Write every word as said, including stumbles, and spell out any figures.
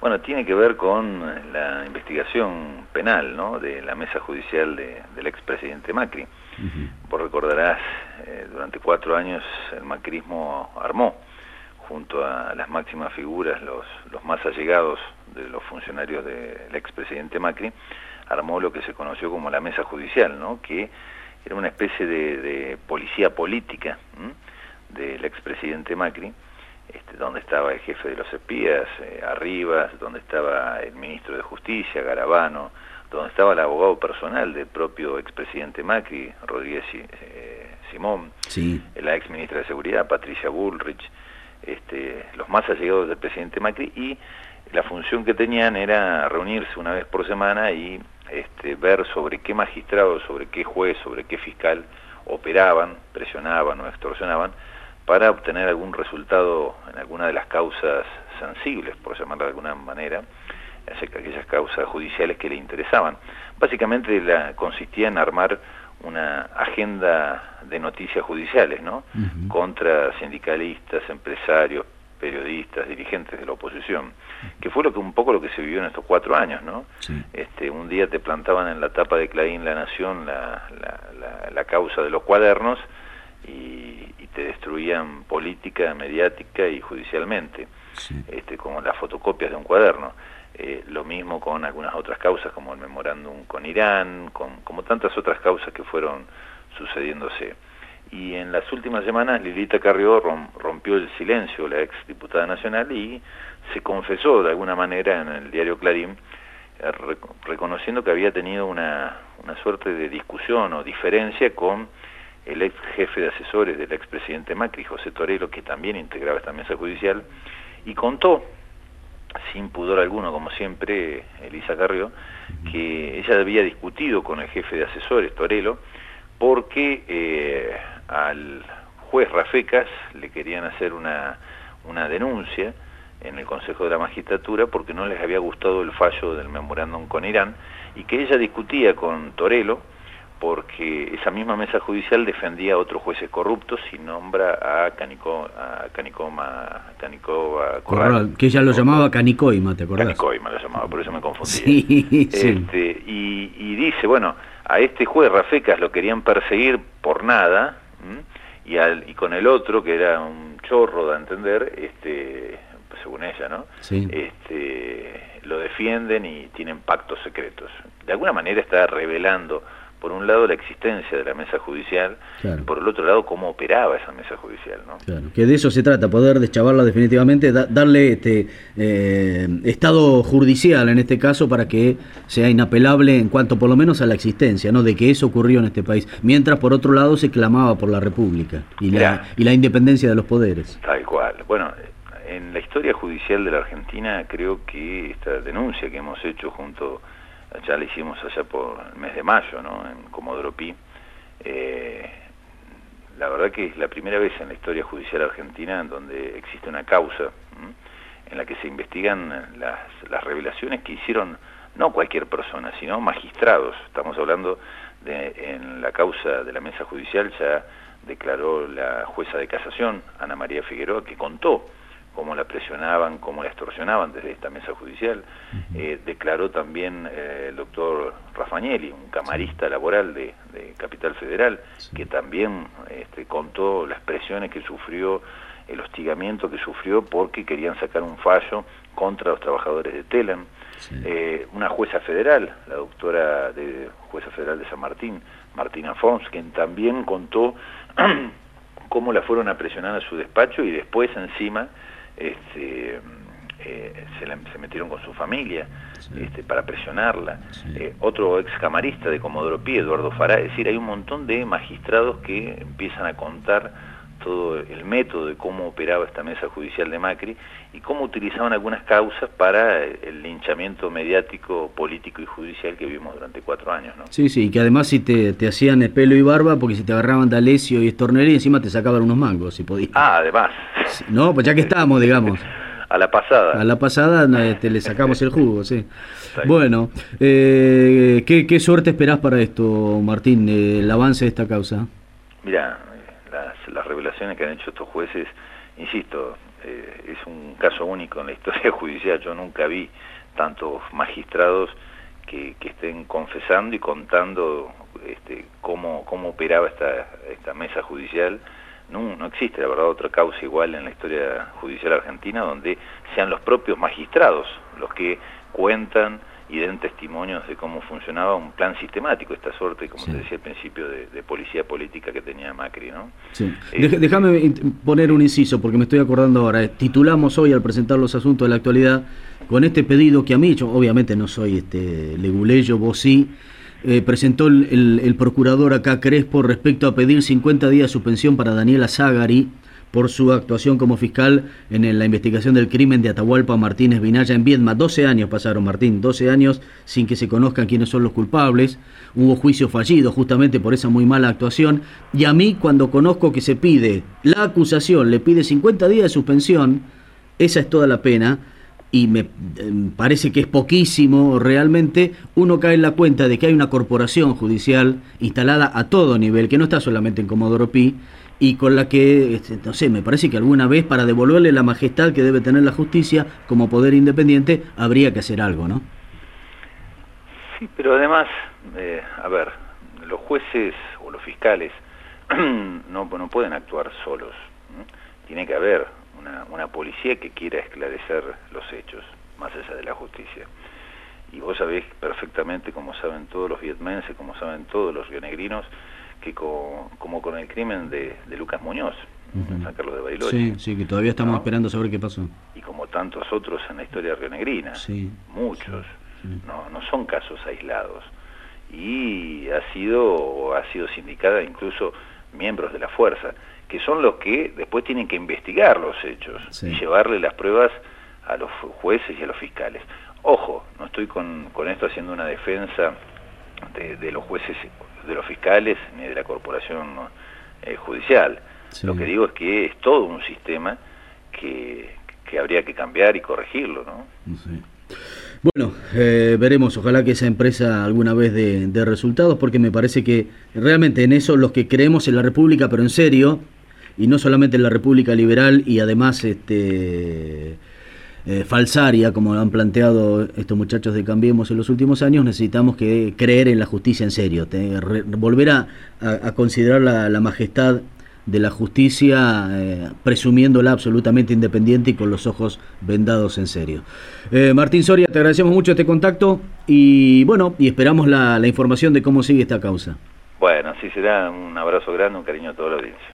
Bueno, tiene que ver con la investigación penal, ¿no?, de la mesa judicial de, del expresidente Macri. Uh-huh. Vos recordarás, eh, durante cuatro años el macrismo armó, junto a las máximas figuras, los, los más allegados de los funcionarios del expresidente Macri, armó lo que se conoció como la mesa judicial, ¿no?, que era una especie de, de policía política ¿m? del expresidente Macri, este, donde estaba el jefe de los espías, eh, Arribas, donde estaba el ministro de Justicia, Garabano, donde estaba el abogado personal del propio expresidente Macri, Rodríguez eh, Simón, sí. La ex ministra de Seguridad, Patricia Bullrich, este, los más allegados del presidente Macri, y la función que tenían era reunirse una vez por semana y este, ver sobre qué magistrado, sobre qué juez, sobre qué fiscal operaban, presionaban o extorsionaban para obtener algún resultado en alguna de las causas sensibles, por llamarlo de alguna manera, aquellas causas judiciales que le interesaban. Básicamente la, consistía en armar una agenda de noticias judiciales, ¿no? Uh-huh. Contra sindicalistas, empresarios, periodistas, dirigentes de la oposición, que fue lo que un poco lo que se vivió en estos cuatro años, ¿no? Sí. Este, un día te plantaban en la tapa de Clarín La Nación la, la, la, la causa de los cuadernos y, y te destruían política, mediática y judicialmente, sí. este, como las fotocopias de un cuaderno. Eh, lo mismo con algunas otras causas, como el memorándum con Irán, con, como tantas otras causas que fueron sucediéndose. Y en las últimas semanas Lilita Carrió rompió el silencio, la ex diputada nacional, y se confesó de alguna manera en el diario Clarín, eh, reconociendo que había tenido una, una suerte de discusión o diferencia con el ex jefe de asesores del expresidente Macri, José Torello, que también integraba esta mesa judicial, y contó, sin pudor alguno, como siempre, Elisa Carrió, que ella había discutido con el jefe de asesores, Torello, porque eh, al juez Rafecas le querían hacer una, una denuncia en el Consejo de la Magistratura porque no les había gustado el fallo del memorándum con Irán, y que ella discutía con Torello porque esa misma mesa judicial defendía a otros jueces corruptos y nombra a Canico, a Canicoma, Canicova Corral, Corral, que ella lo llamaba Canicoima, ¿te acordás? Canicoima lo llamaba, por eso me confundí. Sí, este, sí. Y, y dice, bueno, a este juez Rafecas lo querían perseguir por nada, ¿m? y al y con el otro, que era un chorro de entender, este, según ella, ¿no? Sí. Este, lo defienden y tienen pactos secretos. De alguna manera está revelando, por un lado, la existencia de la mesa judicial, claro. Y por el otro lado, cómo operaba esa mesa judicial, ¿no? Claro, que de eso se trata, poder deschavarla definitivamente, da, darle este eh, estado judicial en este caso para que sea inapelable en cuanto por lo menos a la existencia, ¿no?, de que eso ocurrió en este país, mientras por otro lado se clamaba por la República y la, y la independencia de los poderes. Tal cual. Bueno, en la historia judicial de la Argentina, creo que esta denuncia que hemos hecho junto, ya la hicimos allá por el mes de mayo, ¿no?, en Comodoro Pi, eh, la verdad que es la primera vez en la historia judicial argentina en donde existe una causa ¿m? en la que se investigan las, las revelaciones que hicieron no cualquier persona, sino magistrados. Estamos hablando de, en la causa de la mesa judicial ya declaró la jueza de casación, Ana María Figueroa, que contó cómo la presionaban, cómo la extorsionaban desde esta mesa judicial. Eh, declaró también eh, el doctor Raffagnelli, un camarista laboral de, de Capital Federal, sí. que también este, contó las presiones que sufrió, el hostigamiento que sufrió porque querían sacar un fallo contra los trabajadores de Telam. Sí. Eh, una jueza federal, la doctora de jueza federal de San Martín, Martina Fons, quien también contó cómo la fueron a presionar a su despacho y después encima este, eh, se, la, se metieron con su familia sí. este, para presionarla. Sí. Eh, otro ex camarista de Comodoro Pi, Eduardo Fará, es decir, hay un montón de magistrados que empiezan a contar todo el método de cómo operaba esta mesa judicial de Macri y cómo utilizaban algunas causas para el linchamiento mediático, político y judicial que vivimos durante cuatro años, ¿no? Sí, sí, que además si te, te hacían pelo y barba porque si te agarraban de Alessio y Stornelli encima te sacaban unos mangos, si podías. Ah, además. Sí, no, pues ya que estamos, digamos. A la pasada. A la pasada te le sacamos el jugo, sí. Bueno, eh, ¿qué, ¿qué suerte esperás para esto, Martín, eh, el avance de esta causa? Mirá, las, las revelaciones que han hecho estos jueces, insisto, eh, es un caso único en la historia judicial. Yo nunca vi tantos magistrados que, que estén confesando y contando este, cómo, cómo operaba esta, esta mesa judicial. No, no existe, la verdad, otra causa igual en la historia judicial argentina donde sean los propios magistrados los que cuentan y den testimonios de cómo funcionaba un plan sistemático, esta suerte, como sí. te decía al principio, de, de policía política que tenía Macri, ¿no? Sí. Eh, Déjame poner un inciso, porque me estoy acordando ahora. Titulamos hoy, al presentar los asuntos de la actualidad, con este pedido que a mí, yo obviamente no soy este leguleyo, vos sí, eh, presentó el, el, el procurador acá, Crespo, respecto a pedir cincuenta días de suspensión para Daniela Zagari por su actuación como fiscal en la investigación del crimen de Atahualpa Martínez Vinaya en Viedma. doce años pasaron, Martín, doce años sin que se conozcan quiénes son los culpables. Hubo juicio fallido justamente por esa muy mala actuación. Y a mí, cuando conozco que se pide, la acusación le pide cincuenta días de suspensión, esa es toda la pena, y me eh, parece que es poquísimo realmente, uno cae en la cuenta de que hay una corporación judicial instalada a todo nivel, que no está solamente en Comodoro Pi, y con la que, no sé, me parece que alguna vez para devolverle la majestad que debe tener la justicia como poder independiente, habría que hacer algo, ¿no? Sí, pero además, eh, a ver, los jueces o los fiscales no, no pueden actuar solos, ¿no? Tiene que haber una, una policía que quiera esclarecer los hechos, más allá de la justicia. Y vos sabés perfectamente, como saben todos los vietmenses, como saben todos los rionegrinos, que con, como con el crimen de, de Lucas Muñoz, uh-huh. en San Carlos de Bariloche. Sí, sí, que todavía estamos ¿no? esperando saber qué pasó. Y como tantos otros en la historia rionegrina, sí, muchos, sí, sí. No, no son casos aislados. Y ha sido, ha sido sindicada incluso miembros de la fuerza, que son los que después tienen que investigar los hechos sí. y llevarle las pruebas a los jueces y a los fiscales. Ojo, no estoy con, con esto haciendo una defensa de, de los jueces, de los fiscales, ni de la corporación eh, judicial. Sí. Lo que digo es que es todo un sistema que, que habría que cambiar y corregirlo, ¿no? Sí. Bueno, eh, veremos, ojalá que esa empresa alguna vez dé, dé resultados, porque me parece que realmente en eso los que creemos en la República, pero en serio, y no solamente en la República liberal y además este eh, falsaria, como han planteado estos muchachos de Cambiemos en los últimos años, necesitamos que creer en la justicia en serio, te, re, volver a, a, a considerar la, la majestad de la justicia, eh, presumiéndola absolutamente independiente y con los ojos vendados en serio. Eh, Martín Soria, te agradecemos mucho este contacto y bueno, y esperamos la, la información de cómo sigue esta causa. Bueno, así será. Un abrazo grande, un cariño a toda la audiencia.